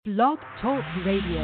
Blog Talk Radio.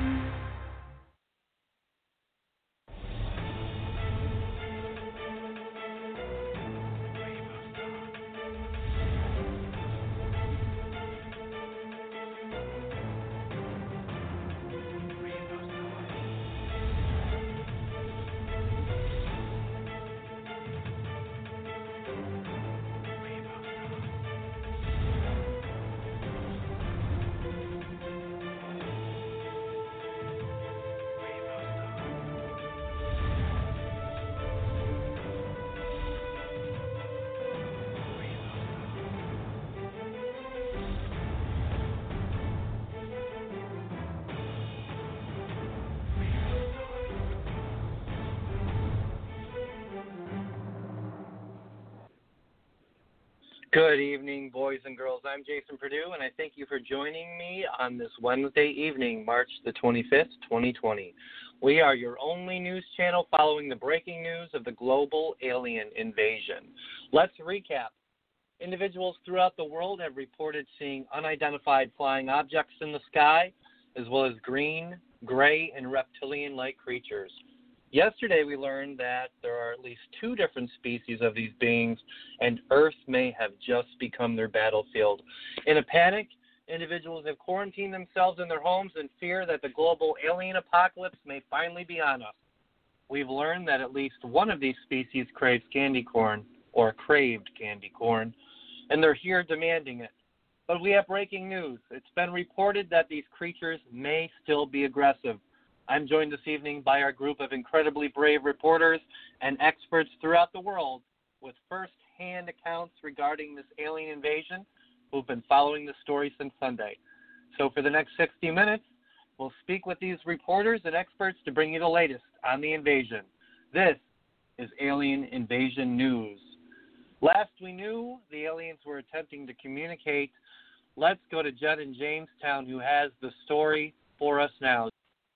Good evening, boys and girls. I'm Jason Perdue, and I thank you for joining me on this Wednesday evening, March the 25th, 2020. We are your only news channel following the breaking news of the global alien invasion. Let's recap. Individuals throughout the world have reported seeing unidentified flying objects in the sky, as well as green, gray, and reptilian-like creatures. Yesterday, we learned that there are at least 2 different species of these beings, and Earth may have just become their battlefield. In a panic, individuals have quarantined themselves in their homes in fear that the global alien apocalypse may finally be on us. We've learned that at least one of these species craves candy corn, or craved candy corn, and they're here demanding it. But we have breaking news. It's been reported that these creatures may still be aggressive. I'm joined this evening by our group of incredibly brave reporters and experts throughout the world with first-hand accounts regarding this alien invasion who've been following the story since Sunday. So for the next 60 minutes, we'll speak with these reporters and experts to bring you the latest on the invasion. This is Alien Invasion News. Last we knew, the aliens were attempting to communicate. Let's go to Jen in Jamestown, who has the story for us now.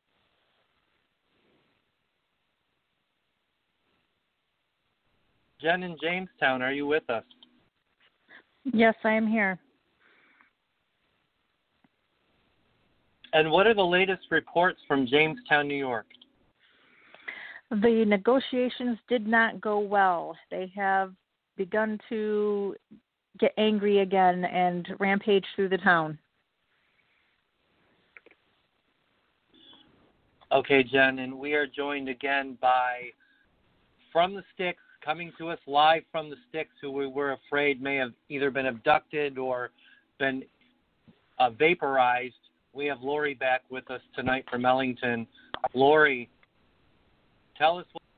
Jen in Jamestown, are you with us? Yes, I am here. And what are the latest reports from Jamestown, New York? The negotiations did not go well. They have begun to get angry again and rampage through the town. Okay, Jen, and we are joined again by From the Sticks, coming to us live from the Sticks, who we were afraid may have either been abducted or been vaporized. We have Lori back with us tonight from Ellington. Lori, tell us what...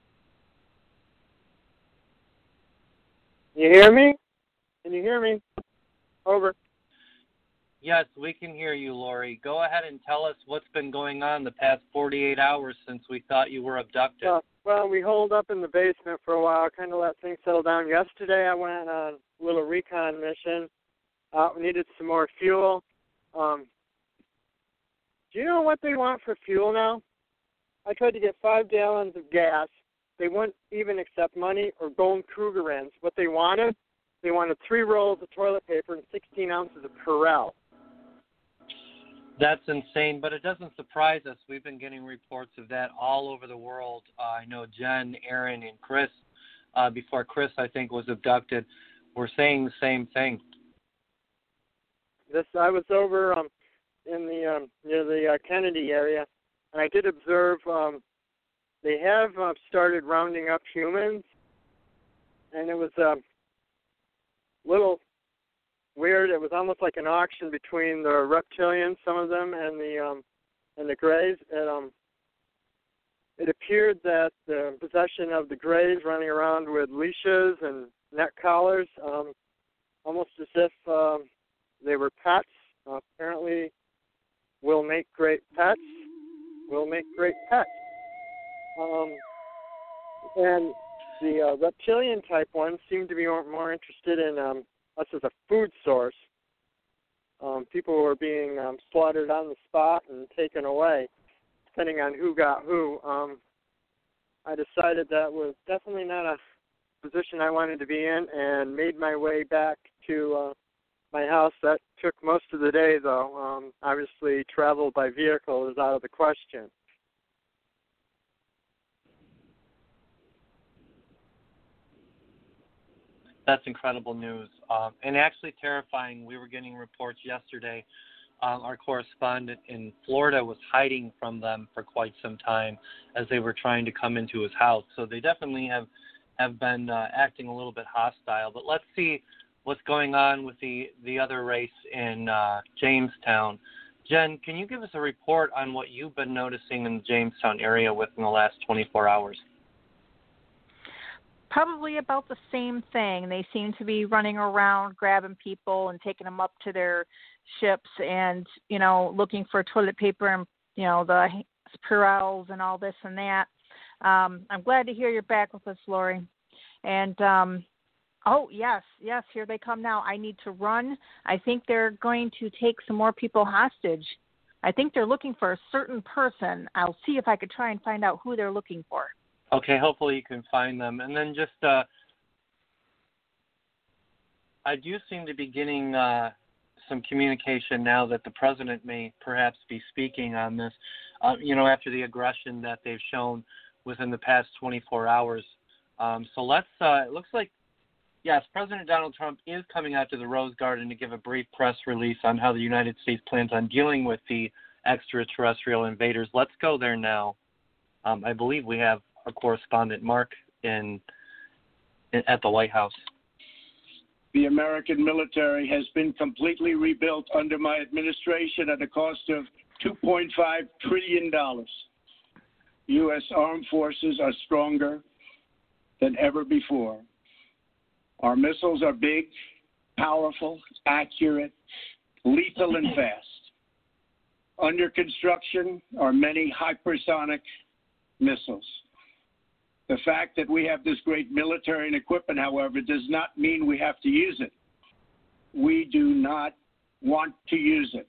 You hear me? Can you hear me? Over. Yes, we can hear you, Lori. Go ahead and tell us what's been going on the past 48 hours since we thought you were abducted. Well, we holed up in the basement for a while, kind of let things settle down. Yesterday I went on a little recon mission. We needed some more fuel. Do you know what they want for fuel now? I tried to get 5 gallons of gas. They wouldn't even accept money or gold Krugerrands. What they wanted 3 rolls of toilet paper and 16 ounces of Perel. That's insane, but it doesn't surprise us. We've been getting reports of that all over the world. I know Jen, Aaron, and Chris, before Chris, I think, was abducted, were saying the same thing. I was over in the near the Kennedy area, and I did observe they have started rounding up humans, and it was a little weird. It was almost like an auction between the reptilians, some of them, and the Greys. It appeared that the possession of the Greys running around with leashes and neck collars, almost as if they were pets. Apparently, will make great pets. Will make great pets. And the reptilian type ones seem to be more interested in us as a food source. People were being slaughtered on the spot and taken away, depending on who got who. I decided that was definitely not a position I wanted to be in, and made my way back to my house. That took most of the day, though. Obviously, travel by vehicle is out of the question. That's incredible news, and actually terrifying. We were getting reports yesterday. Our correspondent in Florida was hiding from them for quite some time as they were trying to come into his house. So they definitely have been acting a little bit hostile. But let's see what's going on with the other race in Jamestown. Jen, can you give us a report on what you've been noticing in the Jamestown area within the last 24 hours? Probably about the same thing. They seem to be running around, grabbing people and taking them up to their ships and, looking for toilet paper and, the Purells and all this and that. I'm glad to hear you're back with us, Lori. And, oh, yes, here they come now. I need to run. I think they're going to take some more people hostage. I think they're looking for a certain person. I'll see if I could try and find out who they're looking for. Okay, hopefully you can find them. And then just, I do seem to be getting some communication now that the president may perhaps be speaking on this, after the aggression that they've shown within the past 24 hours. So let's, it looks like, yes, President Donald Trump is coming out to the Rose Garden to give a brief press release on how the United States plans on dealing with the extraterrestrial invaders. Let's go there now. I believe we have our correspondent, Mark, at the White House. The American military has been completely rebuilt under my administration at a cost of $2.5 trillion. U.S. armed forces are stronger than ever before. Our missiles are big, powerful, accurate, lethal, and fast. Under construction are many hypersonic missiles. The fact that we have this great military and equipment, however, does not mean we have to use it. We do not want to use it.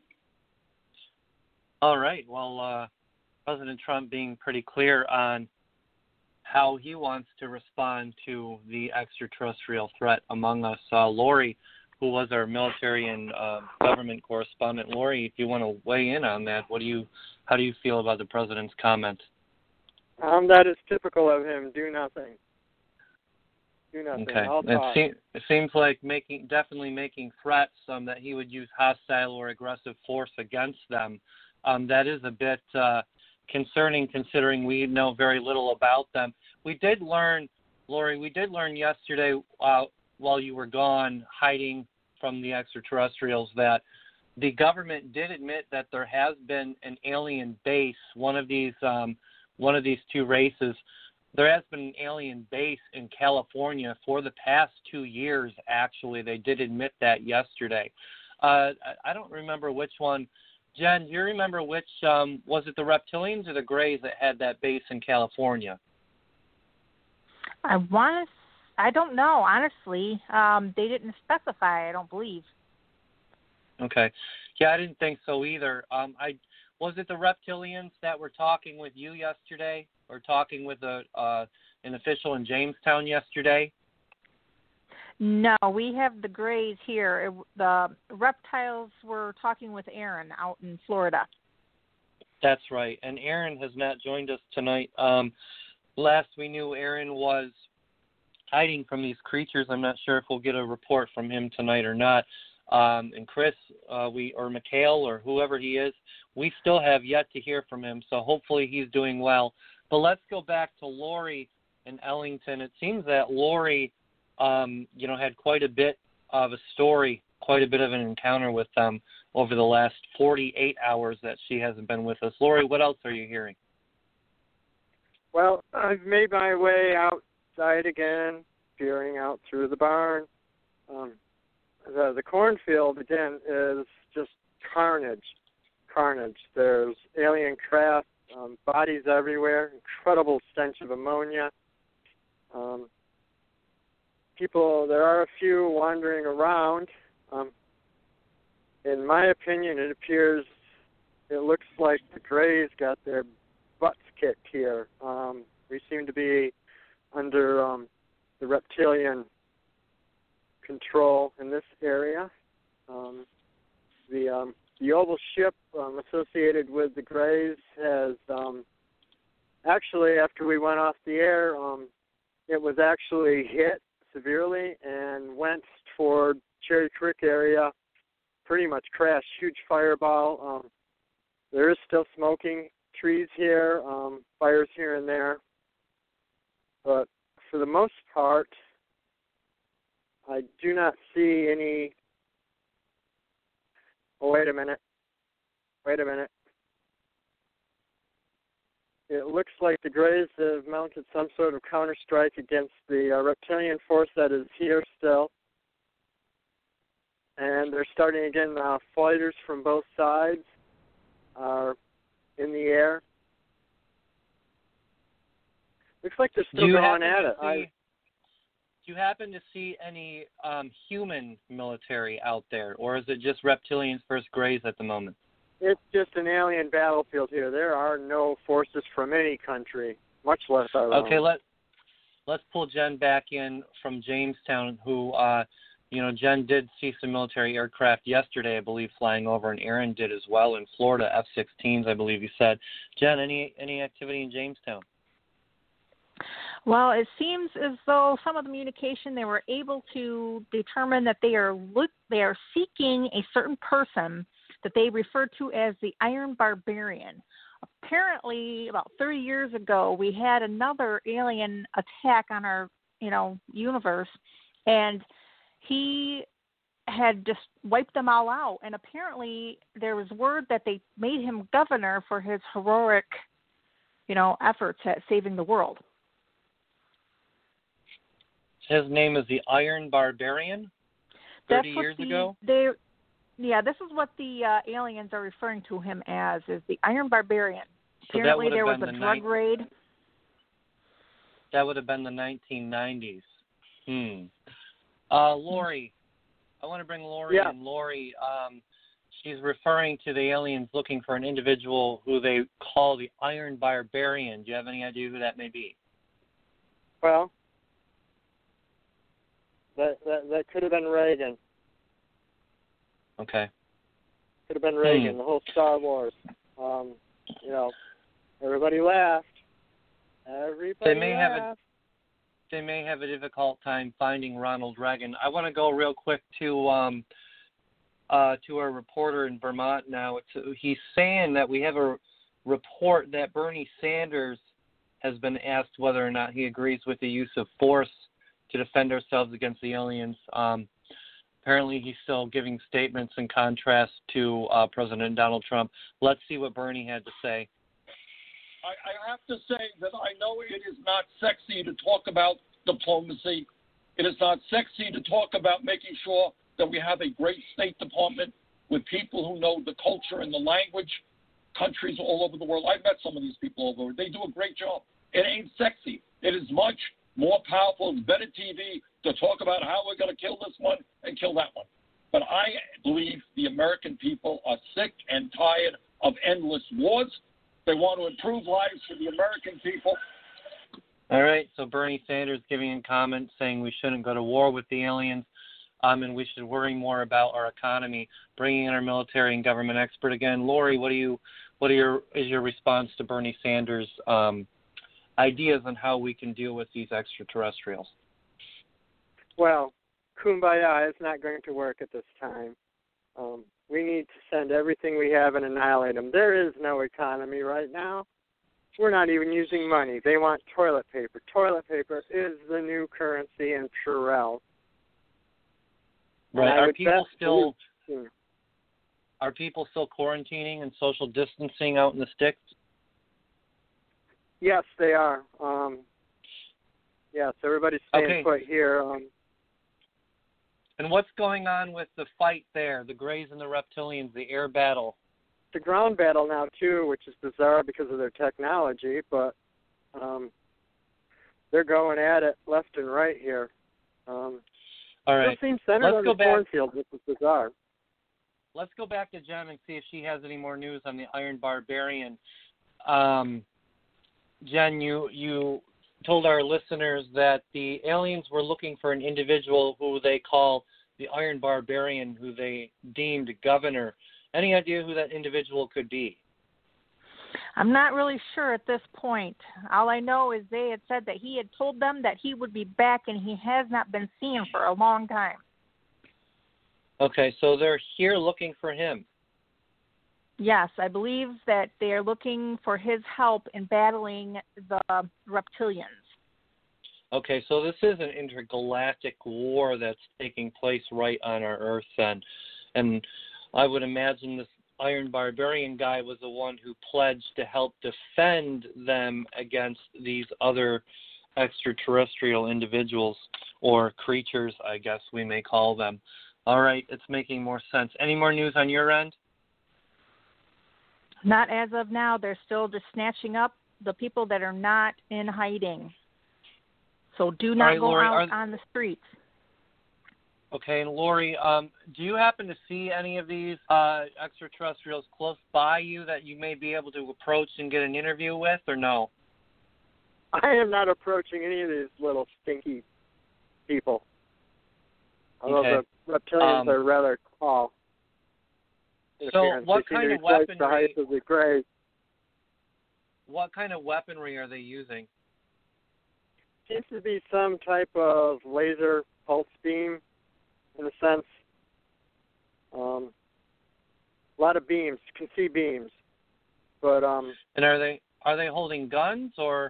All right. Well, President Trump being pretty clear on how he wants to respond to the extraterrestrial threat among us. Lori, who was our military and government correspondent. Lori, if you want to weigh in on that, how do you feel about the president's comments? That is typical of him. Do nothing. Do nothing. Okay. I'll talk. It seems like definitely making threats that he would use hostile or aggressive force against them. That is a bit concerning, considering we know very little about them. We did learn, Lori, yesterday while you were gone hiding from the extraterrestrials that the government did admit that there has been an alien base, one of these two races. There has been an alien base in California for the past 2 years, actually. They did admit that yesterday. I don't remember which one. Jen, do you remember which, was it the reptilians or the Greys that had that base in California? I don't know, honestly. They didn't specify, I don't believe. Okay. Yeah, I didn't think so either. Was it the reptilians that were talking with you yesterday, or talking with an official in Jamestown yesterday? No, we have the Greys here. The reptiles were talking with Aaron out in Florida. That's right, and Aaron has not joined us tonight. Last we knew, Aaron was hiding from these creatures. I'm not sure if we'll get a report from him tonight or not. And Chris, or Mikhail, or whoever he is, we still have yet to hear from him, so hopefully he's doing well. But let's go back to Lori in Ellington. It seems that Lori, had quite a bit of a story, quite a bit of an encounter with them over the last 48 hours that she hasn't been with us. Lori, what else are you hearing? Well, I've made my way outside again, peering out through the barn. The cornfield, again, is just carnage. There's alien craft, bodies everywhere, incredible stench of ammonia. There are a few wandering around. In my opinion, it looks like the Greys got their butts kicked here. We seem to be under the reptilian control in this area. The oval ship associated with the Greys has actually, after we went off the air, it was actually hit severely and went toward Cherry Creek area, pretty much crashed, huge fireball. There is still smoking, trees here, fires here and there, but for the most part, I do not see any. Oh, wait a minute. It looks like the Greys have mounted some sort of counterstrike against the reptilian force that is here still. And they're starting again. Fighters from both sides are in the air. Looks like they're still going at it. Do you happen to see any human military out there, or is it just reptilians versus Greys at the moment? It's just an alien battlefield here. There are no forces from any country, much less our own. Okay, let's pull Jen back in from Jamestown, who, Jen did see some military aircraft yesterday, I believe, flying over, and Aaron did as well in Florida, F-16s, I believe you said. Jen, any activity in Jamestown? Well, it seems as though some of the communication, they were able to determine that they are seeking a certain person that they refer to as the Iron Barbarian. Apparently, about 30 years ago, we had another alien attack on our, universe, and he had just wiped them all out. And apparently, there was word that they made him governor for his heroic, efforts at saving the world. His name is the Iron Barbarian? 30 years ago? This is what the aliens are referring to him as, is the Iron Barbarian. So apparently there was a drug raid. That would have been the 1990s. Lori, I want to bring Lori in. Lori, she's referring to the aliens looking for an individual who they call the Iron Barbarian. Do you have any idea who that may be? Well, that could have been Reagan. Okay. Could have been Reagan, the whole Star Wars. Everybody laughed. They may have a difficult time finding Ronald Reagan. I want to go real quick to our reporter in Vermont now. He's saying that we have a report that Bernie Sanders has been asked whether or not he agrees with the use of force to defend ourselves against the aliens. Apparently, he's still giving statements in contrast to President Donald Trump. Let's see what Bernie had to say. I have to say that I know it is not sexy to talk about diplomacy. It is not sexy to talk about making sure that we have a great State Department with people who know the culture and the language, countries all over the world. I've met some of these people over. They do a great job. It ain't sexy. It is much more powerful. It's better TV to talk about how we're going to kill this one and kill that one. But I believe the American people are sick and tired of endless wars. They want to improve lives for the American people. All right, so Bernie Sanders giving a comment saying we shouldn't go to war with the aliens, and we should worry more about our economy, bringing in our military and government expert again. Lori, is your response to Bernie Sanders' ideas on how we can deal with these extraterrestrials? Well, kumbaya is not going to work at this time. We need to send everything we have and annihilate them. There is no economy right now. We're not even using money. They want toilet paper. Toilet paper is the new currency in Purell. Right. Are people still quarantining and social distancing out in the sticks? Yes, they are. Yes, everybody's staying put here. And what's going on with the fight there, the Greys and the Reptilians, the air battle? The ground battle now, too, which is bizarre because of their technology, but they're going at it left and right here. All right. Still seems centered on the cornfield, which is bizarre. Let's go back to Jen and see if she has any more news on the Iron Barbarian. Jen, you told our listeners that the aliens were looking for an individual who they call the Iron Barbarian who they deemed governor. Any idea who that individual could be? I'm not really sure at this point. All I know is they had said that he had told them that he would be back, and he has not been seen for a long time. Okay, so they're here looking for him. Yes, I believe that they are looking for his help in battling the reptilians. Okay, so this is an intergalactic war that's taking place right on our Earth then. And I would imagine this Iron Barbarian guy was the one who pledged to help defend them against these other extraterrestrial individuals, or creatures, I guess we may call them. All right, it's making more sense. Any more news on your end? Not as of now. They're still just snatching up the people that are not in hiding. So do not go Lori, out on the streets. Okay, and Lori, do you happen to see any of these extraterrestrials close by you that you may be able to approach and get an interview with, or no? I am not approaching any of these little stinky people. Although the reptilians are rather tall. So what kind of weaponry? The height of the gray. What kind of weaponry are they using? Seems to be some type of laser pulse beam, in a sense. A lot of beams, can see beams, but And are they holding guns or?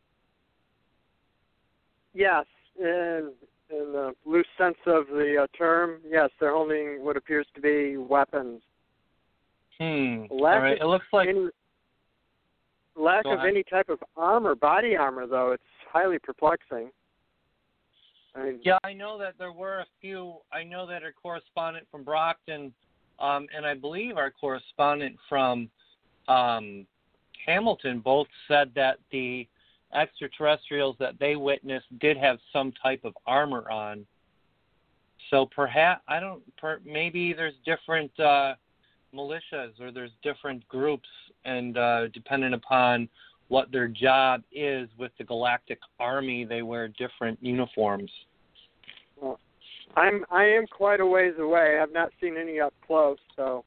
Yes, in the loose sense of the term, yes, they're holding what appears to be weapons. All right. It looks like lack of any type of armor, body armor, though. It's highly perplexing. Yeah, I know that there were a few. I know that our correspondent from Brockton, and I believe our correspondent from Hamilton both said that the extraterrestrials that they witnessed did have some type of armor on. So perhaps, maybe there's different militias, or there's different groups, and depending upon what their job is with the Galactic Army, they wear different uniforms. Well, I am quite a ways away. I've not seen any up close, so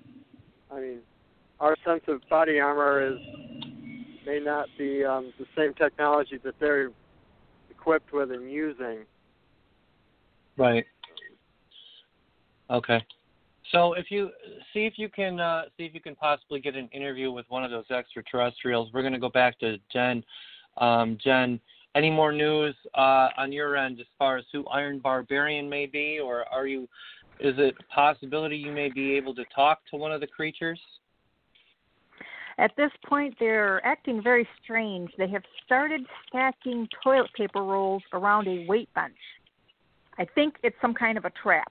our sense of body armor may not be the same technology that they're equipped with and using. Right. Okay. So if you can possibly get an interview with one of those extraterrestrials, we're going to go back to Jen. Jen, any more news on your end as far as who Iron Barbarian may be, or is it a possibility you may be able to talk to one of the creatures? At this point, they're acting very strange. They have started stacking toilet paper rolls around a weight bench. I think it's some kind of a trap.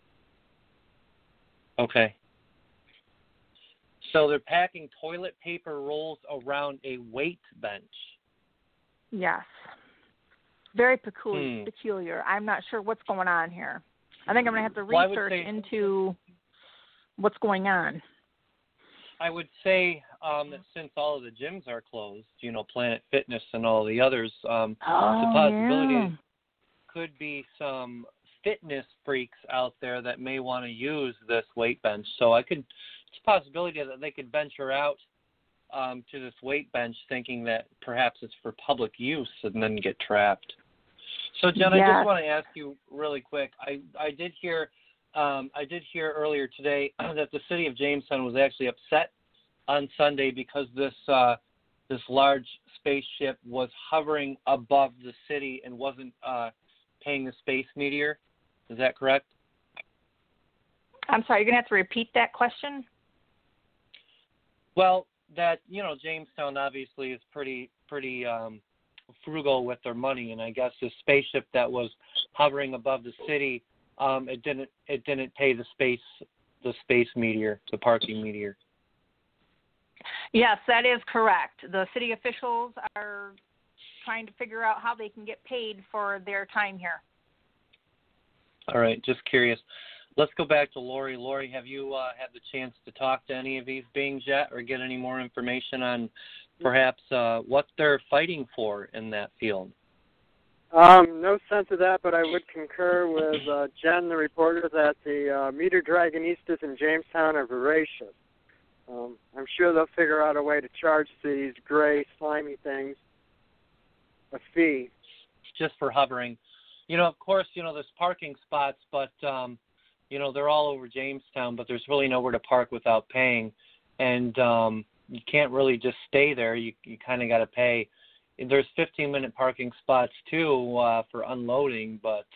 Okay. So they're packing toilet paper rolls around a weight bench. Yes. Very peculiar. I'm not sure what's going on here. I think I'm going to have to research into what's going on. I would say that since all of the gyms are closed, Planet Fitness and all the others, the possibility could be some fitness freaks out there that may want to use this weight bench. So it's a possibility that they could venture out to this weight bench thinking that perhaps it's for public use and then get trapped. So Jen, I just want to ask you really quick. I did hear earlier today that the city of Jamestown was actually upset on Sunday because this large spaceship was hovering above the city and wasn't paying the space meteor. Is that correct? I'm sorry, you're going to have to repeat that question? Well, that, Jamestown obviously is pretty frugal with their money, and I guess the spaceship that was hovering above the city, it didn't pay the space meteor, the parking meteor. Yes, that is correct. The city officials are trying to figure out how they can get paid for their time here. All right, just curious. Let's go back to Lori. Lori, have you had the chance to talk to any of these beings yet, or get any more information on perhaps what they're fighting for in that field? No sense of that, but I would concur with Jen, the reporter, that the meter dragonistas in Jamestown are voracious. I'm sure they'll figure out a way to charge these gray, slimy things a fee. Just for hovering. Of course, there's parking spots, but, they're all over Jamestown, but there's really nowhere to park without paying. And you can't really just stay there. You kind of got to pay. There's 15-minute parking spots, too, for unloading, but,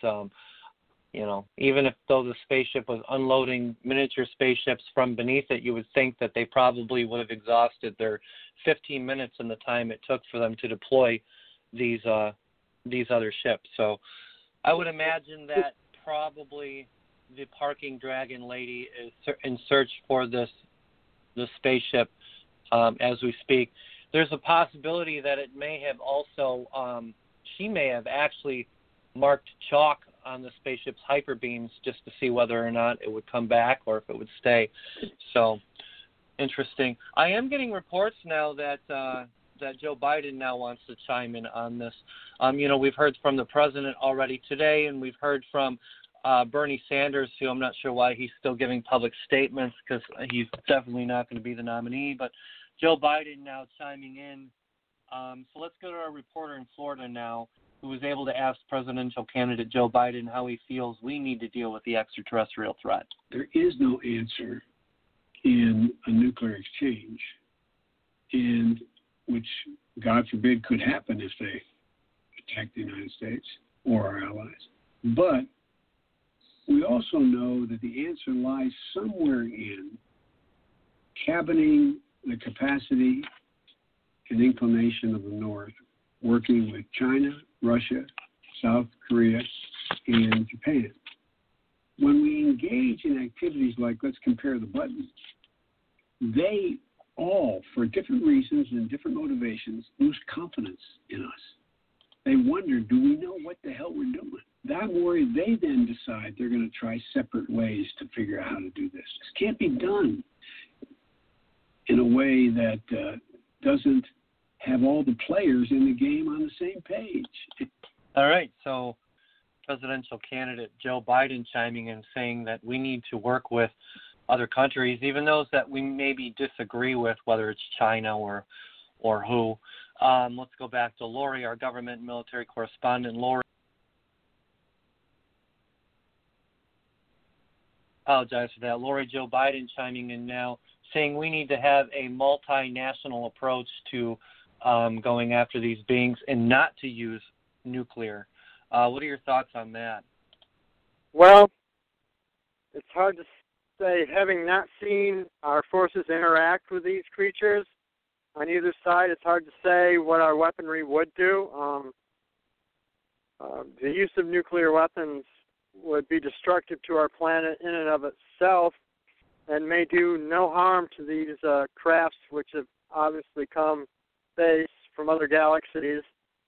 even if though the spaceship was unloading miniature spaceships from beneath it, you would think that they probably would have exhausted their 15 minutes in the time it took for them to deploy these other ships. So I would imagine that probably the parking dragon lady is in search for the spaceship as we speak. There's a possibility that it may have also, she may have actually marked chalk on the spaceship's hyperbeams just to see whether or not it would come back or if it would stay. So, interesting. I am getting reports now that Joe Biden now wants to chime in on this. We've heard from the president already today, and we've heard from Bernie Sanders, who I'm not sure why he's still giving public statements because he's definitely not going to be the nominee, but Joe Biden now chiming in. So let's go to our reporter in Florida now, who was able to ask presidential candidate Joe Biden how he feels we need to deal with the extraterrestrial threat. There is no answer in a nuclear exchange, and which, God forbid, could happen if they attack the United States or our allies. But we also know that the answer lies somewhere in cabining the capacity and inclination of the North, working with China, Russia, South Korea, and Japan. When we engage in activities like let's compare the buttons, they all, for different reasons and different motivations, lose confidence in us. They wonder, do we know what the hell we're doing? I'm worried they then decide they're going to try separate ways to figure out how to do this. This can't be done in a way that doesn't have all the players in the game on the same page. All right, so presidential candidate Joe Biden chiming in saying that we need to work with other countries, even those that we maybe disagree with, whether it's China or who. Let's go back to Lori, our government and military correspondent. Lori. Apologize for that. Lori, Joe Biden chiming in now, saying we need to have a multinational approach to going after these beings and not to use nuclear. What are your thoughts on that? Well, it's hard to say, having not seen our forces interact with these creatures on either side, it's hard to say what our weaponry would do. The use of nuclear weapons would be destructive to our planet in and of itself and may do no harm to these crafts which have obviously come space from other galaxies.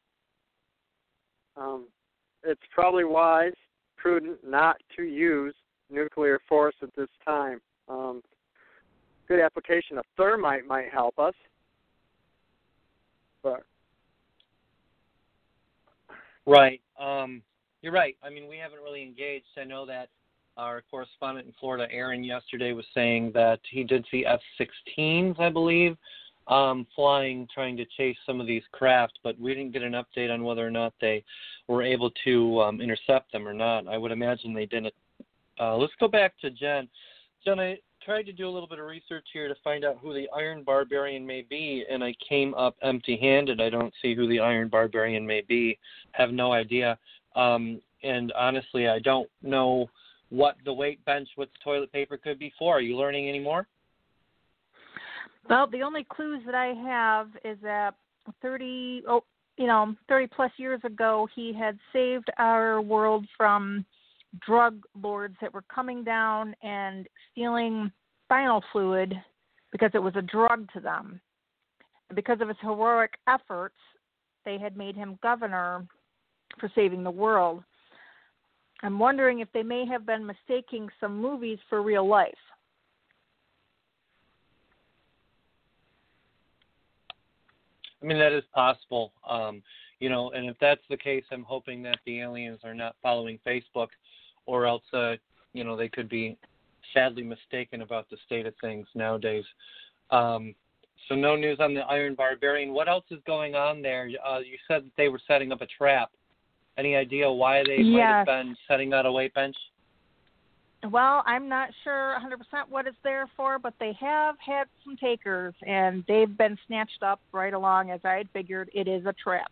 It's probably wise, prudent not to use nuclear force at this time. Good application of thermite might help us, but right. You're right. I mean, we haven't really engaged. I know that our correspondent in Florida, Aaron, yesterday was saying that he did see F-16s, I believe, flying, trying to chase some of these craft, but we didn't get an update on whether or not they were able to intercept them or not. I would imagine they didn't. Let's go back to Jen. Jen, I tried to do a little bit of research here to find out who the Iron Barbarian may be, and I came up empty-handed. I don't see who the Iron Barbarian may be. Have no idea. And honestly, I don't know what the weight bench with toilet paper could be for. Are you learning any more? Well, the only clues that I have is that 30 plus years ago, he had saved our world from drug lords that were coming down and stealing spinal fluid because it was a drug to them. And because of his heroic efforts, they had made him governor for saving the world. I'm wondering if they may have been mistaking some movies for real life. I mean, that is possible. And if that's the case, I'm hoping that the aliens are not following Facebook, or else, they could be sadly mistaken about the state of things nowadays. So no news on the Iron Barbarian. What else is going on there? You said that they were setting up a trap. Any idea why they might have been setting out a weight bench? Well, I'm not sure 100% what it's there for, but they have had some takers, and they've been snatched up right along. As I had figured, it is a trap.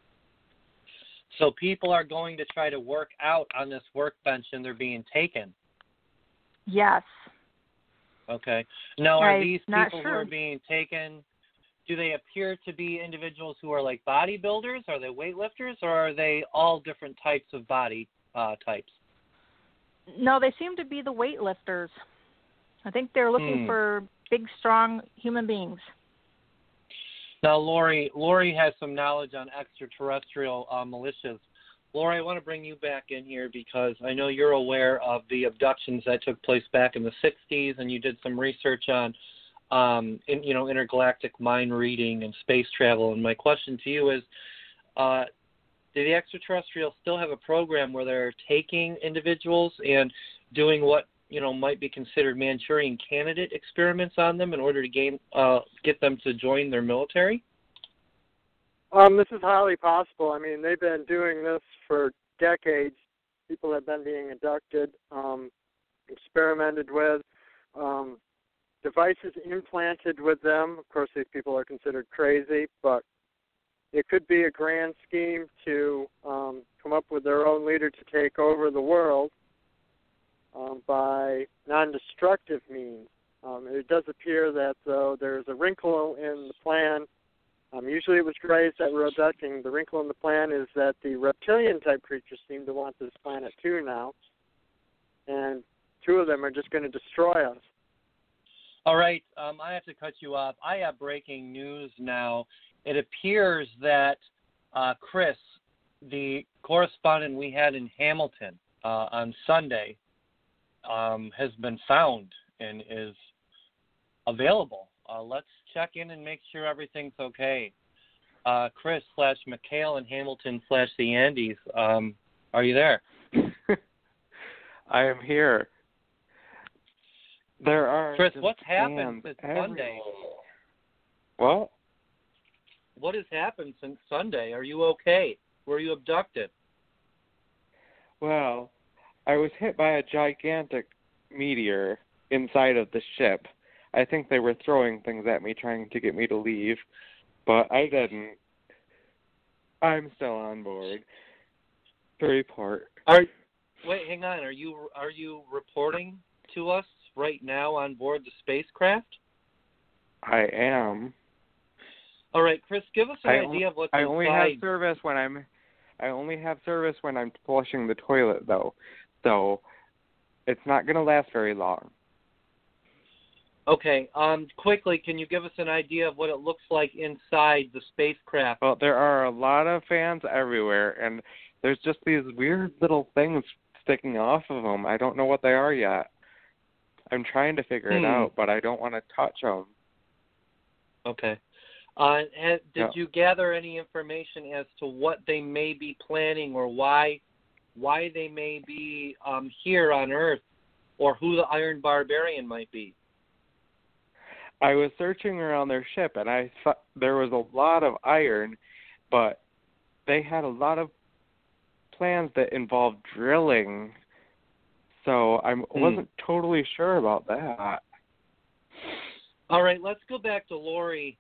So people are going to try to work out on this workbench, and they're being taken? Yes. Okay. Now, are these people sure. who are being taken, do they appear to be individuals who are like bodybuilders? Are they weightlifters, or are they all different types of body types? No, they seem to be the weightlifters. I think they're looking for big, strong human beings. Now, Lori has some knowledge on extraterrestrial militias. Lori, I want to bring you back in here because I know you're aware of the abductions that took place back in the 60s, and you did some research on, intergalactic mind reading and space travel. And my question to you is, do the extraterrestrials still have a program where they're taking individuals and doing what might be considered Manchurian candidate experiments on them in order to get them to join their military? This is highly possible. I mean, they've been doing this for decades. People have been being abducted, experimented with, devices implanted with them. Of course, these people are considered crazy, but it could be a grand scheme to come up with their own leader to take over the world by non-destructive means. It does appear that, though, there's a wrinkle in the plan. Usually it was grays that were abducting. The wrinkle in the plan is that the reptilian-type creatures seem to want this planet too now, and two of them are just going to destroy us. All right, I have to cut you off. I have breaking news now. It appears that Chris, the correspondent we had in Hamilton on Sunday, has been found and is available. Let's check in and make sure everything's okay. Chris / McHale in Hamilton / the Andes. Are you there? I am here. There are Chris, what's happened since Sunday? What? What has happened since Sunday? Are you okay? Were you abducted? Well, I was hit by a gigantic meteor inside of the ship. I think they were throwing things at me, trying to get me to leave, but I didn't. I'm still on board. To report. Wait, hang on. Are you reporting to us right now on board the spacecraft? I am. All right, Chris, give us an idea of what's inside. I only have service when I'm flushing the toilet, though. So it's not going to last very long. Okay. Quickly, can you give us an idea of what it looks like inside the spacecraft? Well, there are a lot of fans everywhere, and there's just these weird little things sticking off of them. I don't know what they are yet. I'm trying to figure it out, but I don't want to touch them. Okay. Did you gather any information as to what they may be planning or why they may be here on Earth, or who the Iron Barbarian might be? I was searching around their ship, and I thought there was a lot of iron, but they had a lot of plans that involved drilling, so I wasn't totally sure about that. All right, let's go back to Lori.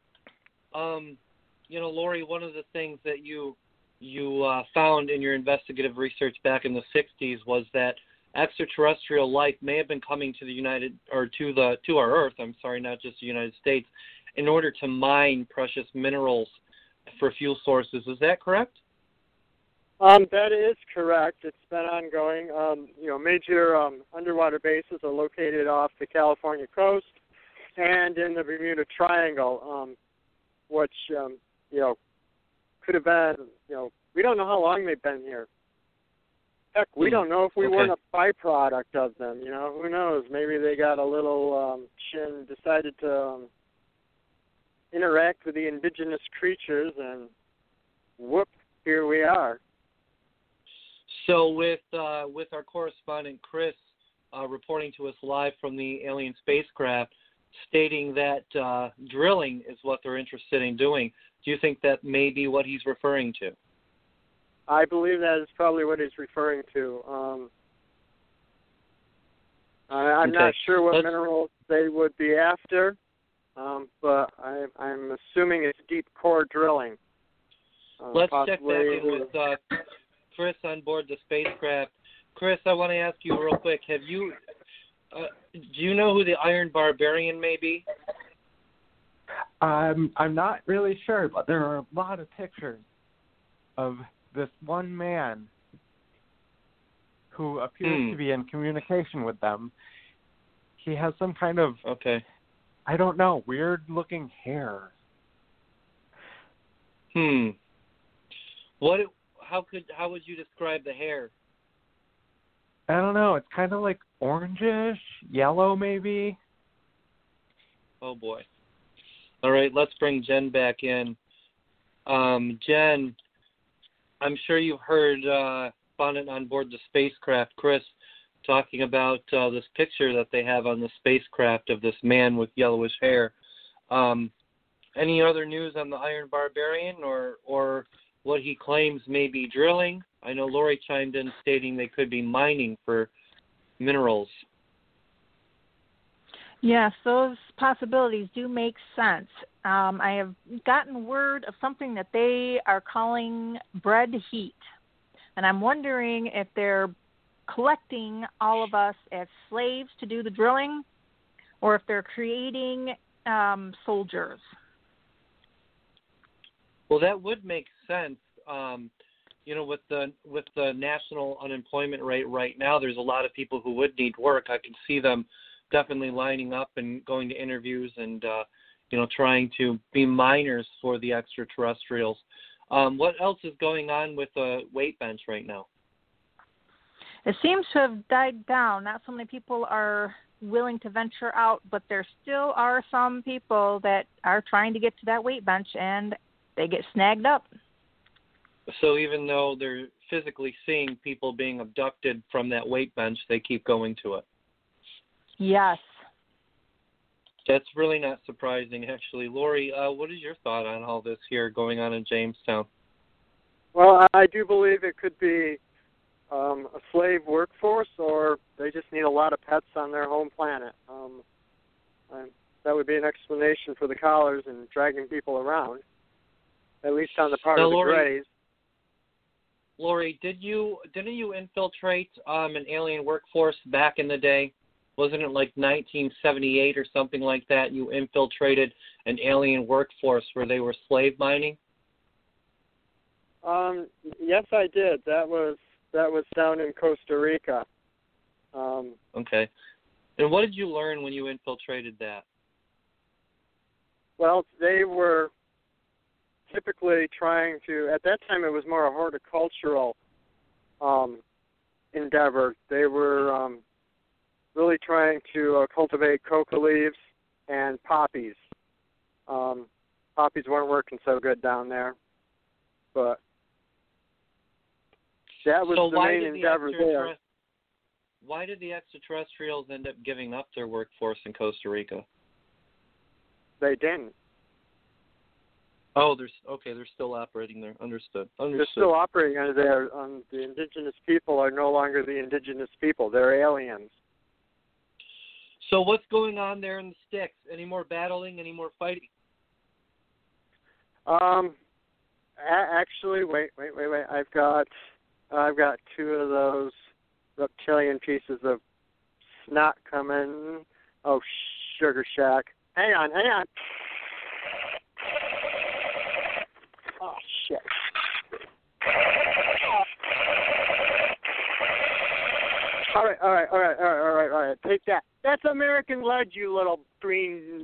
Lori, one of the things that you found in your investigative research back in the 60s was that extraterrestrial life may have been coming to to our Earth. I'm sorry, not just the United States, in order to mine precious minerals for fuel sources. Is that correct? That is correct. It's been ongoing. Major underwater bases are located off the California coast and in the Bermuda Triangle, which could have been. We don't know how long they've been here. Heck, we don't know if we weren't a byproduct of them. Who knows? Maybe they got a little decided to interact with the indigenous creatures, and whoop, here we are. So with our correspondent Chris reporting to us live from the alien spacecraft, stating that drilling is what they're interested in doing, do you think that may be what he's referring to? I believe that is probably what he's referring to. I'm not sure what minerals they would be after, but I'm assuming it's deep core drilling. Let's check back in with Chris on board the spacecraft. Chris, I want to ask you real quick. Do you know who the Iron Barbarian may be? I'm not really sure, but there are a lot of pictures of this one man who appears to be in communication with them. He has some kind of, I don't know, weird-looking hair. How would you describe the hair? I don't know. It's kind of like orangish, yellow maybe. Oh, boy. All right, let's bring Jen back in. Jen, I'm sure you've heard on board the spacecraft, Chris, talking about this picture that they have on the spacecraft of this man with yellowish hair. Any other news on the Iron Barbarian or what he claims may be drilling? I know Lori chimed in stating they could be mining for minerals. Yes, those possibilities do make sense. I have gotten word of something that they are calling bread heat. And I'm wondering if they're collecting all of us as slaves to do the drilling or if they're creating soldiers. Well, that would make sense. With the national unemployment rate right now, there's a lot of people who would need work. I can see them definitely lining up and going to interviews and trying to be miners for the extraterrestrials. What else is going on with the weight bench right now? It seems to have died down. Not so many people are willing to venture out, but there still are some people that are trying to get to that weight bench, and they get snagged up. So even though they're physically seeing people being abducted from that weight bench, they keep going to it. Yes. That's really not surprising, actually. Lori, what is your thought on all this here going on in Jamestown? Well, I do believe it could be a slave workforce, or they just need a lot of pets on their home planet. That would be an explanation for the collars and dragging people around, at least on the part of the Greys. Lori, didn't you infiltrate an alien workforce back in the day? Wasn't it like 1978 or something like that? You infiltrated an alien workforce where they were slave mining? Yes, I did. That was down in Costa Rica. Okay. And what did you learn when you infiltrated that? Well, they were typically trying to, at that time it was more a horticultural endeavor. They were really trying to cultivate coca leaves and poppies. Poppies weren't working so good down there, but that was the main endeavor there. Why did the extraterrestrials end up giving up their workforce in Costa Rica? They didn't. Oh, they're still operating there. Understood. They're still operating there. The indigenous people are no longer the indigenous people. They're aliens. So what's going on there in the sticks? Any more battling? Any more fighting? Actually, wait. I've got two of those reptilian pieces of snot coming. Oh, sugar shack. Hang on. Oh, shit. All right. Take that. That's American lead, you little green.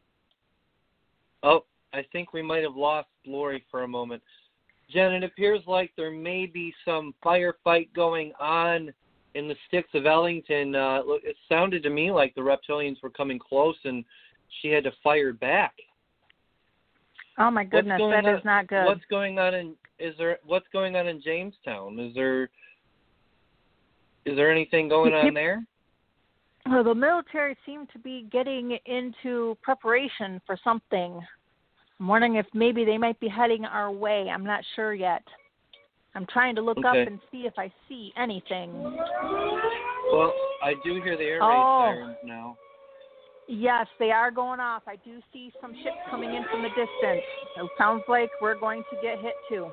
Oh, I think we might have lost Lori for a moment. Jen, it appears like there may be some firefight going on in the sticks of Ellington. It sounded to me like the reptilians were coming close and she had to fire back. Oh, my goodness, that is not good. What's going on in what's going on in Jamestown? Is there anything going on there? Well, the military seemed to be getting into preparation for something. I'm wondering if maybe they might be heading our way. I'm not sure yet. I'm trying to look up and see if I see anything. Well, I do hear the air raid sirens now. Yes, they are going off. I do see some ships coming in from the distance. It sounds like we're going to get hit too.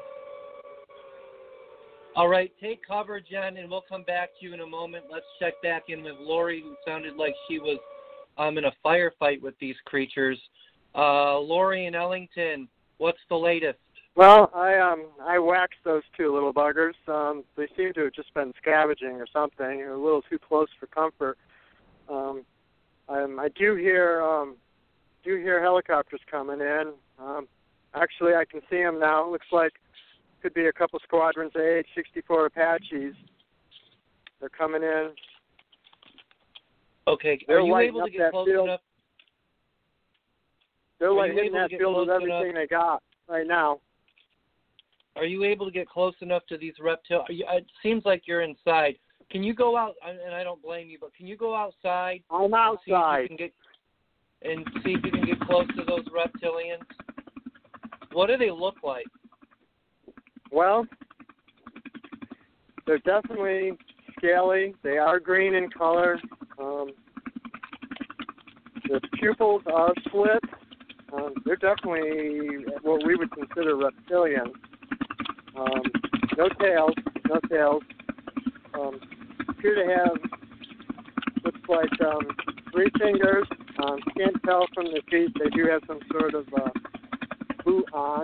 All right, take cover, Jen, and we'll come back to you in a moment. Let's check back in with Lori, who sounded like she was in a firefight with these creatures. Lori in Ellington, what's the latest? Well, I waxed those two little buggers. They seem to have just been scavenging or something. They're a little too close for comfort. I do hear helicopters coming in. Actually, I can see them now. It looks like could be a couple squadrons of H-64 Apaches. They're coming in. Okay, are you able to get close enough? They're hitting that field with everything they got right now. Are you able to get close enough to these reptiles? It seems like you're inside. Can you go out, and I don't blame you, but can you go outside? I'm outside. And see if you can get close to those reptilians? What do they look like? Well, they're definitely scaly. They are green in color. The pupils are slit. They're definitely what we would consider reptilian. No tails. Appear to have, looks like 3 fingers. Can't tell from the teeth. They do have some sort of boot on.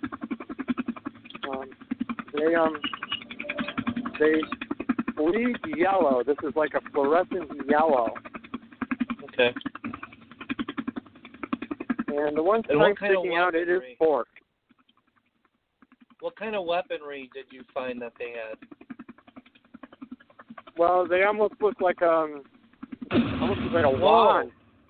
They bleed yellow. This is like a fluorescent yellow. Okay. And the one thing sticking out, it is forked. What kind of weaponry did you find that they had? Well, they almost look like a wand.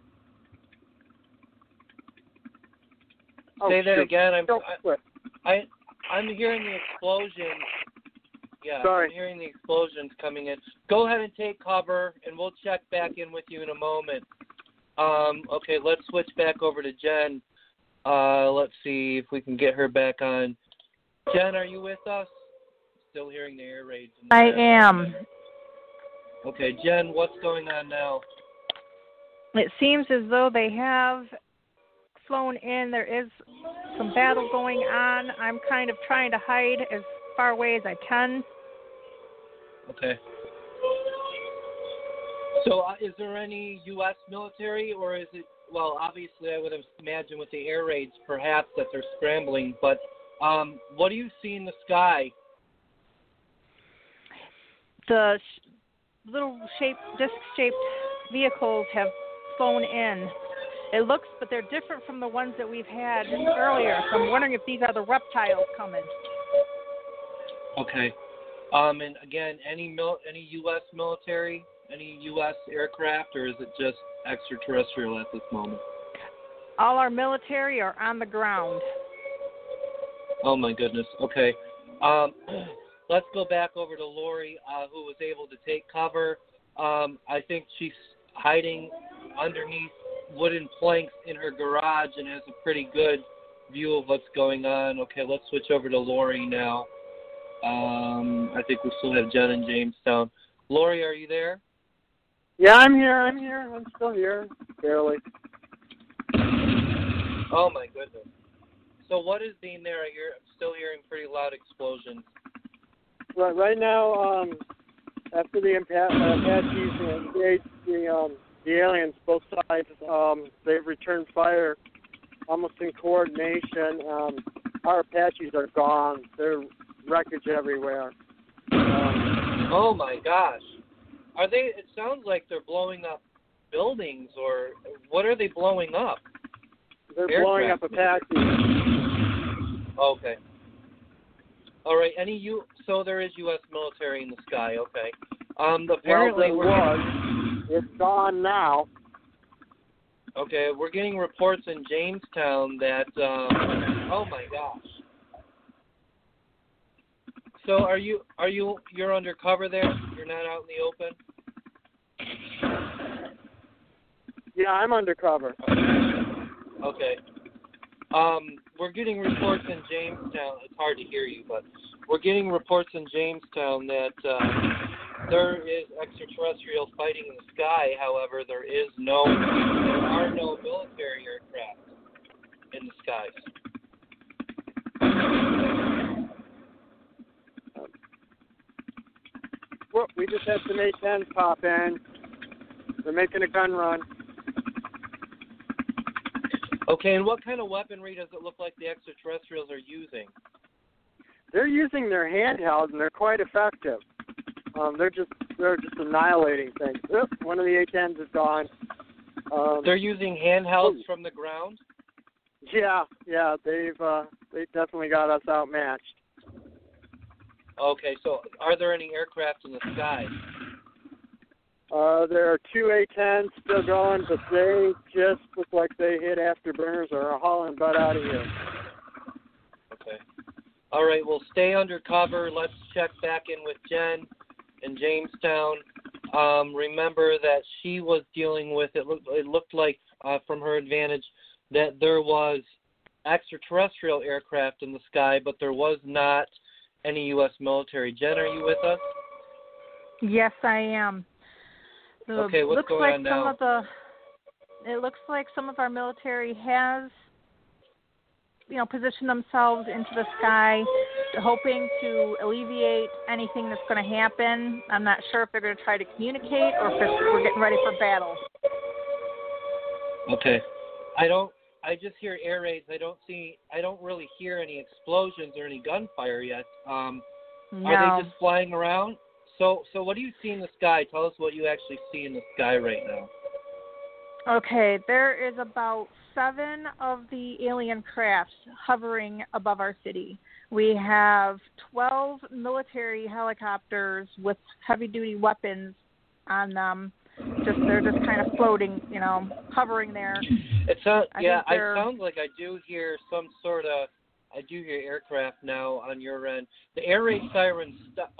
Say that again. I'm hearing the explosion. Yeah, sorry. I'm hearing the explosions coming in. Go ahead and take cover, and we'll check back in with you in a moment. Okay, let's switch back over to Jen. Let's see if we can get her back on. Jen, are you with us? Still hearing the air raids. I am. Okay, Jen, what's going on now? It seems as though they have flown in. There is some battle going on. I'm kind of trying to hide as far away as I can. Okay. So is there any U.S. military, or is it, well, obviously I would imagine with the air raids perhaps that they're scrambling, but what do you see in the sky? The little disc-shaped vehicles have flown in. It looks, but they're different from the ones that we've had earlier. So I'm wondering if these are the reptiles coming. Okay. And again, any U.S. military, any U.S. aircraft, or is it just extraterrestrial at this moment? All our military are on the ground. Oh my goodness. Okay. Let's go back over to Lori, who was able to take cover. I think she's hiding underneath wooden planks in her garage and has a pretty good view of what's going on. Okay, let's switch over to Lori now. I think we still have Jen in Jamestown. Lori, are you there? Yeah, I'm here. I'm still here, barely. Oh my goodness. So what is being there? I'm still hearing pretty loud explosions. Right now, after the Apaches engaged the aliens, both sides, they've returned fire almost in coordination. Our Apaches are gone. There's wreckage everywhere. Oh my gosh. Are they? It sounds like they're blowing up buildings, or what are they blowing up? They're blowing up Apaches. Okay. All right. So there is U.S. military in the sky. Okay. Apparently it's gone now. Okay, we're getting reports in Jamestown that. Oh my gosh. So you're undercover there? You're not out in the open? Yeah, I'm undercover. Okay. We're getting reports in Jamestown. It's hard to hear you, but we're getting reports in Jamestown that there is extraterrestrial fighting in the sky. However, there are no military aircraft in the skies. Well, we just had some A-10s pop in. They're making a gun run. Okay, and what kind of weaponry does it look like the extraterrestrials are using? They're using their handhelds, and they're quite effective. They're just annihilating things. Oop, one of the A-10s is gone. They're using handhelds from the ground? Yeah, they definitely got us outmatched. Okay, so are there any aircraft in the sky? There are two A-10s still going, but they just look like they hit afterburners or are hauling butt out of here. Okay. All right, well, stay undercover. Let's check back in with Jen in Jamestown. Remember that she was dealing with, it looked like from her advantage, that there was extraterrestrial aircraft in the sky, but there was not any U.S. military. Jen, are you with us? Yes, I am. Okay, what's going on now? It looks like some of our military has, positioned themselves into the sky, hoping to alleviate anything that's going to happen. I'm not sure if they're going to try to communicate or if we're getting ready for battle. Okay. I just hear air raids. I don't really hear any explosions or any gunfire yet. No. Are they just flying around? So what do you see in the sky? Tell us what you actually see in the sky right now. Okay, there is about 7 of the alien crafts hovering above our city. We have 12 military helicopters with heavy-duty weapons on them. They're just kind of floating, hovering there. It sounds like I do hear aircraft now on your end. The air raid sirens.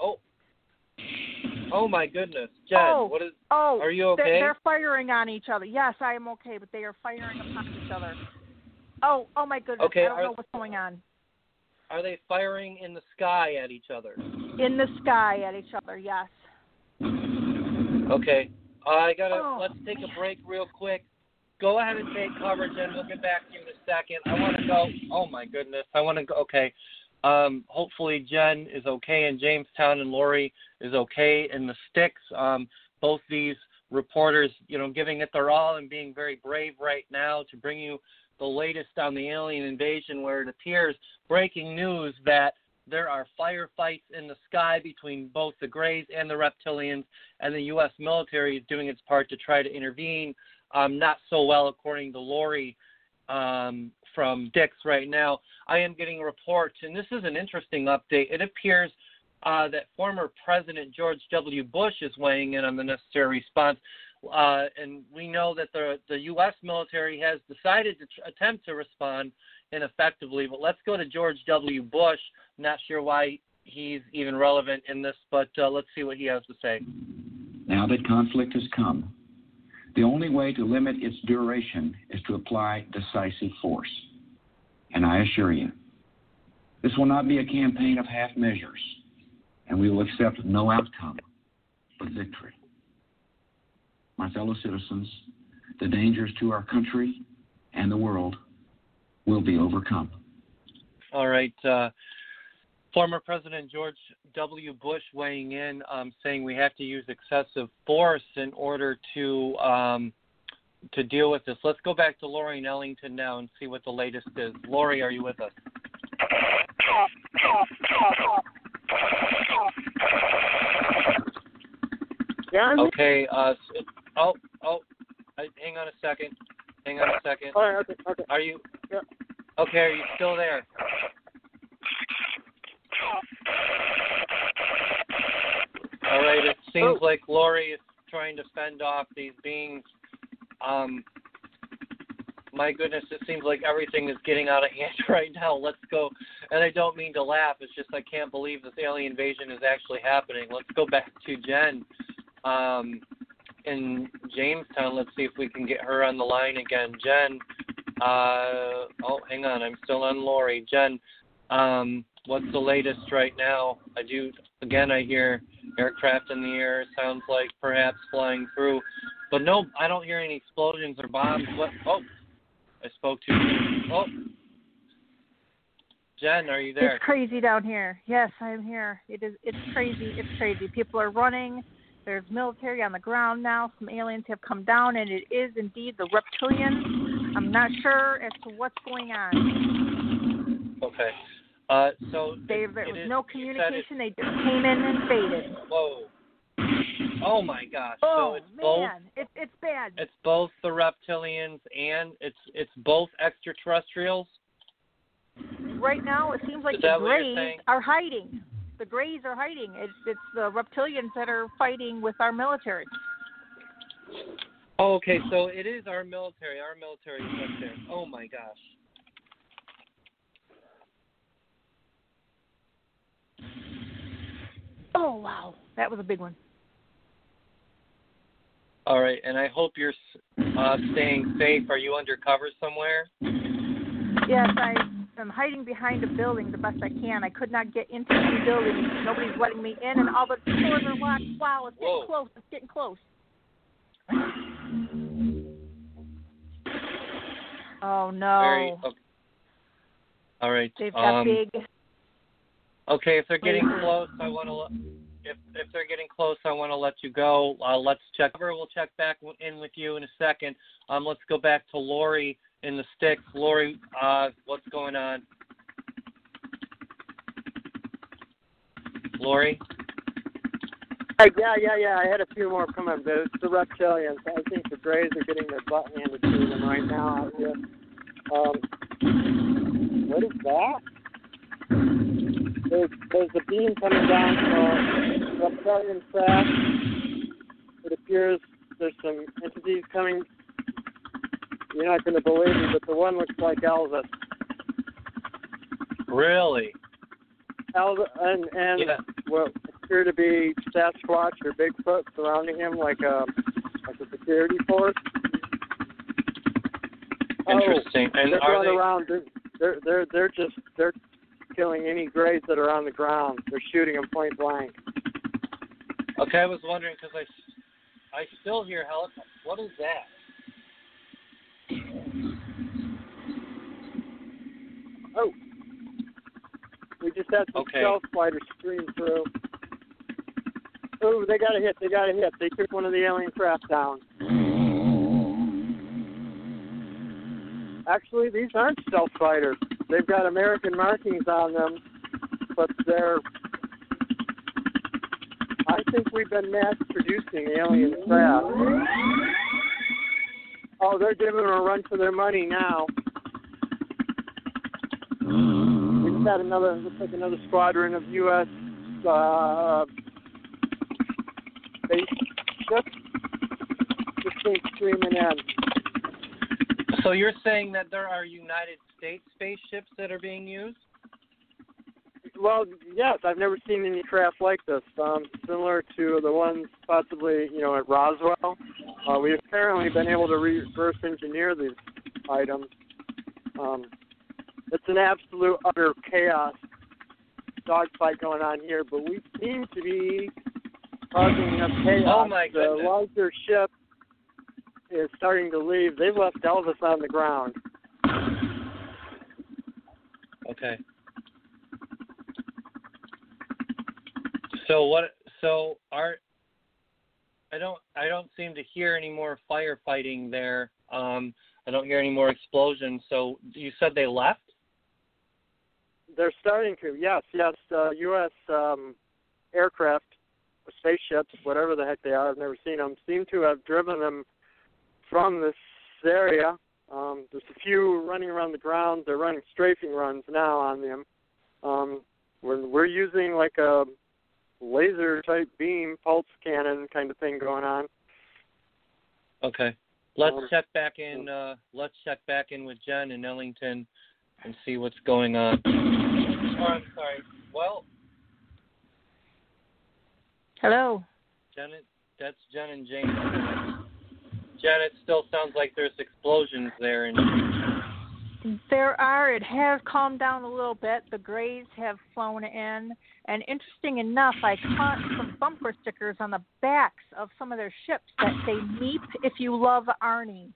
Oh my goodness, Jen, are you okay? They're firing on each other. Yes, I am okay, but they are firing upon each other. Oh my goodness, okay, I don't know what's going on. Are they firing in the sky at each other? In the sky at each other, yes. Okay, let's take a break real quick. Go ahead and take cover, Jen. We'll get back to you in a second. I want to go. Oh my goodness, I want to go. Okay. Hopefully Jen is okay in Jamestown and Lori is okay in the sticks. Both these reporters, giving it their all and being very brave right now to bring you the latest on the alien invasion, where it appears breaking news that there are firefights in the sky between both the Greys and the Reptilians, and the U.S. military is doing its part to try to intervene. Not so well, according to Lori, from Dix right now. I am getting reports, and this is an interesting update. It appears that former President George W. Bush is weighing in on the necessary response, and we know that the U.S. military has decided to attempt to respond ineffectively, but let's go to George W. Bush. Not sure why he's even relevant in this, but let's see what he has to say. Now that conflict has come, the only way to limit its duration is to apply decisive force. And I assure you, this will not be a campaign of half measures, and we will accept no outcome but victory. My fellow citizens, the dangers to our country and the world will be overcome. All right. Former President George W. Bush weighing in, saying we have to use excessive force in order to deal with this. Let's go back to Lori in Ellington now and see what the latest is. Lori, are you with us? Yeah. Okay. Hang on a second. All right, okay. Are you? Yeah. Okay. Are you still there? All right. It seems like Lori is trying to fend off these beings. my goodness, it seems like everything is getting out of hand right now. Let's go. And I don't mean to laugh. It's just I can't believe this alien invasion is actually happening. Let's go back to Jen in Jamestown. Let's see if we can get her on the line again. Jen, hang on. I'm still on Lori. Jen, what's the latest right now? I hear aircraft in the air. Sounds like perhaps flying through. But no, I don't hear any explosions or bombs. I spoke to you. Jen, are you there? It's crazy down here. Yes, I'm here. It's crazy. It's crazy. People are running. There's military on the ground now. Some aliens have come down, and it is indeed the reptilians. I'm not sure as to what's going on. Okay. So there was no communication. They just came in and faded. Whoa. Oh my gosh! Oh so it's man, it's bad. It's both the reptilians and it's both extraterrestrials. Right now, it seems like the Greys are hiding. The Greys are hiding. It's the reptilians that are fighting with our military. Oh, okay. So it is our military. Our military is up there. Oh my gosh. Oh wow, that was a big one. All right, and I hope you're staying safe. Are you undercover somewhere? Yes, I am hiding behind a building the best I can. I could not get into the building. Nobody's letting me in, and all the doors are locked. Wow, it's getting close. It's getting close. Oh, no. Okay. All right. They've got big... Okay, if they're getting close, I want to... If they're getting close, I want to let you go. Let's check. We'll check back in with you in a second. Let's go back to Lori in the sticks. Lori, what's going on? Lori? Yeah. I had a few more come up. It's the reptilians. I think the Greys are getting their butt handed to them right now out here. What is that? There's a beam coming down from a reptilian craft. It appears there's some entities coming. You're not going to believe me, but the one looks like Elvis. Really? Elvis and what appear to be Sasquatch or Bigfoot surrounding him like a security force. Interesting. And they're are they around? They're killing any Greys that are on the ground. They're shooting them point blank. Okay, I was wondering because I still hear helicopters. What is that? Oh, we just had some stealth fighters stream through. Oh, they got a hit. They took one of the alien craft down. Actually, these aren't stealth fighters. They've got American markings on them, but I think we've been mass producing alien craft. Oh, they're giving them a run for their money now. We just had another squadron of U.S. spaceships just came streaming in. So you're saying that there are United States spaceships that are being used? Well, yes. I've never seen any craft like this. Similar to the ones possibly, at Roswell. We've apparently been able to reverse engineer these items. It's an absolute utter chaos dogfight going on here, but we seem to be causing enough chaos. Oh my goodness. The larger ship is starting to leave. They've left Elvis on the ground. Okay. So I don't seem to hear any more firefighting there. I don't hear any more explosions. So you said they left? They're starting to. Yes. U.S. Aircraft, spaceships, whatever the heck they are, I've never seen them, seem to have driven them from this area. There's a few running around the ground. They're running strafing runs now on them. We're using like a laser type beam pulse cannon kind of thing going on. Okay. Let's check back in. Let's check back in with Jen in Ellington and see what's going on. Oh, I'm sorry. Well, hello. That's Jen and James. Jen, it still sounds like there's explosions there. There are. It has calmed down a little bit. The grays have flown in. And interesting enough, I caught some bumper stickers on the backs of some of their ships that say, "Meep if you love Arnie."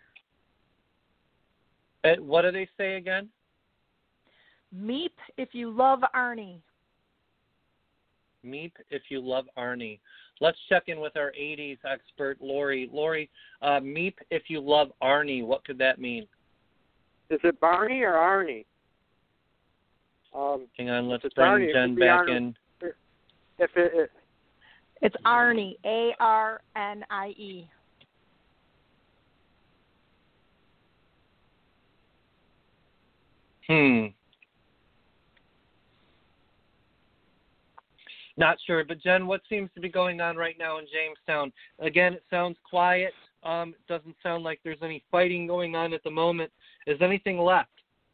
What do they say again? Meep if you love Arnie. Meep if you love Arnie. Let's check in with our 80s expert, Lori. Lori, meep if you love Arnie. What could that mean? Is it Barney or Arnie? Hang on, let's bring Jen back in. It's Arnie, Arnie. Not sure, but Jen, what seems to be going on right now in Jamestown? Again, it sounds quiet. It doesn't sound like there's any fighting going on at the moment. Is anything left?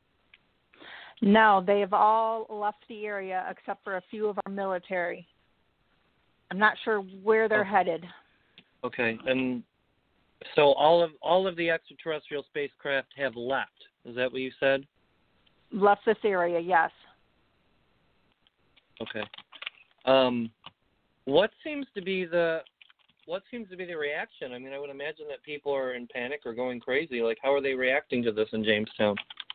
No, they have all left the area except for a few of our military. I'm not sure where they're headed. Okay, and so all of the extraterrestrial spacecraft have left. Is that what you said? Left this area, yes. Okay. What seems to be the reaction? I mean, I would imagine that people are in panic or going crazy. Like, how are they reacting to this in Jamestown?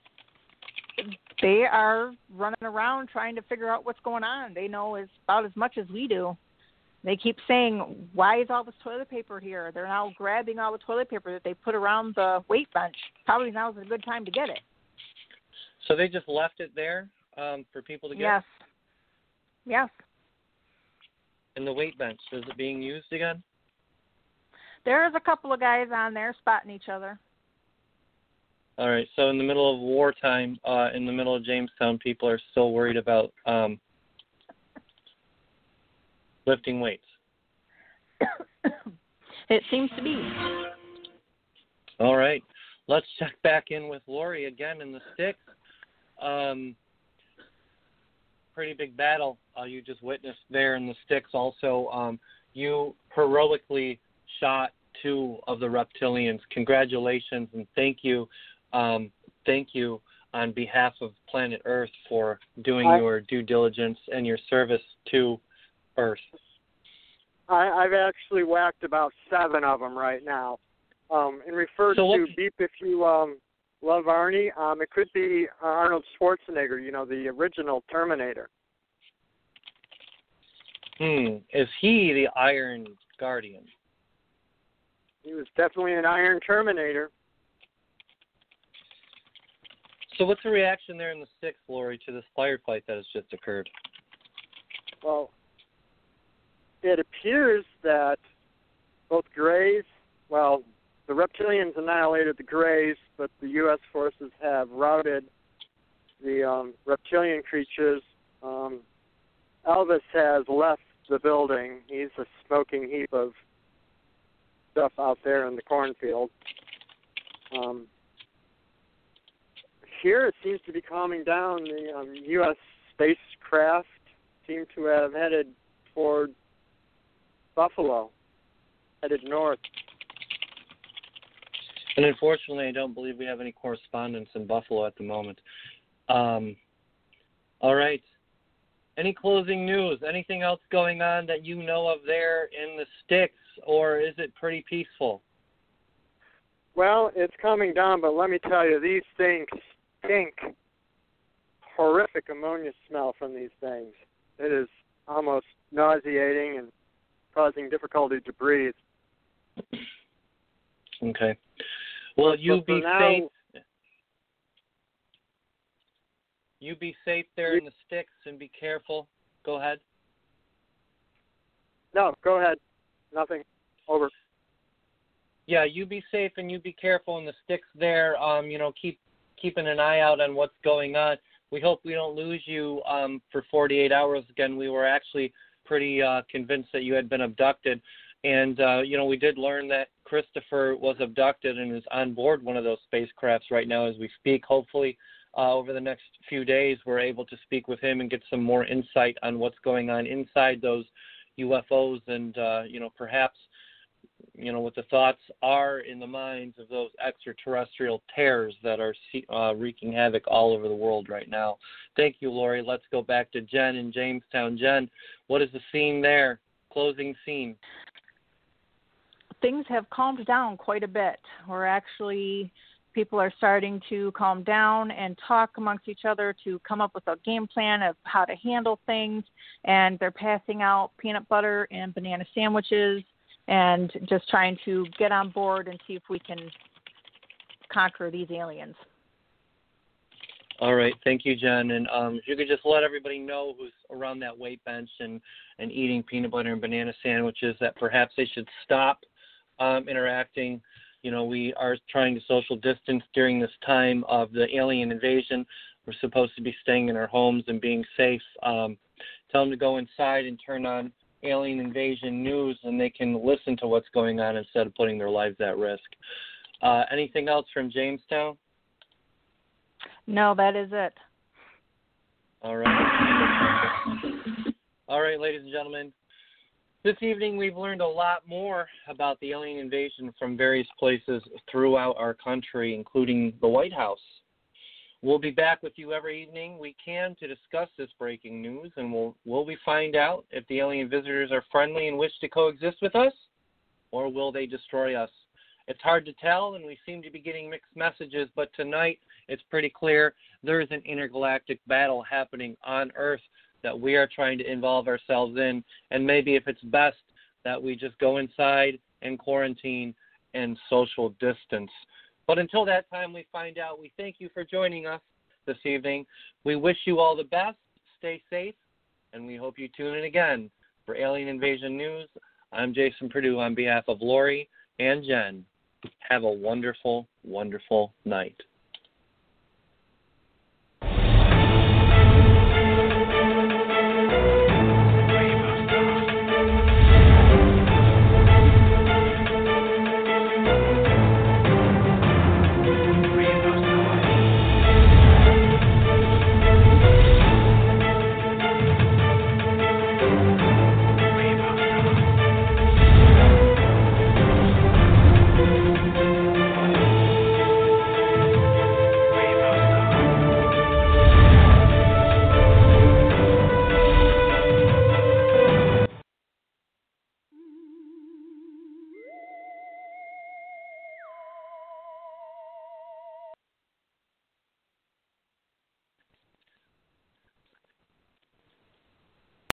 They are running around trying to figure out what's going on. They know about as much as we do. They keep saying, "Why is all this toilet paper here?" They're now grabbing all the toilet paper that they put around the weight bench. Probably now is a good time to get it. So they just left it there for people to get? Yes. Yes. And the weight bench, is it being used again? There's a couple of guys on there spotting each other. All right, so in the middle of wartime, in the middle of Jamestown, people are still worried about lifting weights. It seems to be. All right, let's check back in with Lori again in the sticks. Pretty big battle you just witnessed there in the sticks. Also, you heroically shot 2 of the reptilians. Congratulations and thank you. Thank you on behalf of planet Earth for doing your due diligence and your service to Earth. I've actually whacked about 7 of them right now. And referred to Beep If You Love Arnie, it could be Arnold Schwarzenegger, the original Terminator. Is he the Iron Guardian? He was definitely an Iron Terminator. So what's the reaction there in the sticks, Lori, to this firefight that has just occurred? Well, it appears that both Greys, the reptilians annihilated the Greys, but the U.S. forces have routed the reptilian creatures. Elvis has left the building. He's a smoking heap of stuff out there in the cornfield. Here it seems to be calming down. The U.S. spacecraft seem to have headed toward Buffalo, headed north. And unfortunately, I don't believe we have any correspondence in Buffalo at the moment. All right. Any closing news? Anything else going on that you know of there in the sticks, or is it pretty peaceful? Well, it's coming down, but let me tell you, these things stink. Horrific ammonia smell from these things. It is almost nauseating and causing difficulty to breathe. Okay. Well, you be safe. You be safe there in the sticks and be careful. Go ahead. No, go ahead. Nothing. Over. Yeah, you be safe and you be careful in the sticks there. Keeping an eye out on what's going on. We hope we don't lose you for 48 hours again. We were actually pretty convinced that you had been abducted. And, we did learn that Christopher was abducted and is on board one of those spacecrafts right now as we speak. Hopefully, over the next few days, we're able to speak with him and get some more insight on what's going on inside those UFOs and, perhaps, what the thoughts are in the minds of those extraterrestrial terrors that are wreaking havoc all over the world right now. Thank you, Lori. Let's go back to Jen in Jamestown. Jen, what is the scene there? Closing scene. Things have calmed down quite a bit. People are starting to calm down and talk amongst each other to come up with a game plan of how to handle things, and they're passing out peanut butter and banana sandwiches and just trying to get on board and see if we can conquer these aliens. All right. Thank you, Jen. And if you could just let everybody know who's around that weight bench and eating peanut butter and banana sandwiches that perhaps they should stop interacting. We are trying to social distance during this time of the alien invasion. We're supposed to be staying in our homes and being safe. Tell them to go inside and turn on alien invasion news, and they can listen to what's going on instead of putting their lives at risk. Anything else from Jamestown? No, that is it. All right. All right, ladies and gentlemen. This evening, we've learned a lot more about the alien invasion from various places throughout our country, including the White House. We'll be back with you every evening we can to discuss this breaking news, and will we find out if the alien visitors are friendly and wish to coexist with us, or will they destroy us? It's hard to tell, and we seem to be getting mixed messages, but tonight it's pretty clear there is an intergalactic battle happening on Earth that we are trying to involve ourselves in, and maybe if it's best that we just go inside and quarantine and social distance. But until that time we find out, we thank you for joining us this evening. We wish you all the best, stay safe, and we hope you tune in again for Alien Invasion News. I'm Jason Perdue on behalf of Lori and Jen. Have a wonderful, wonderful night.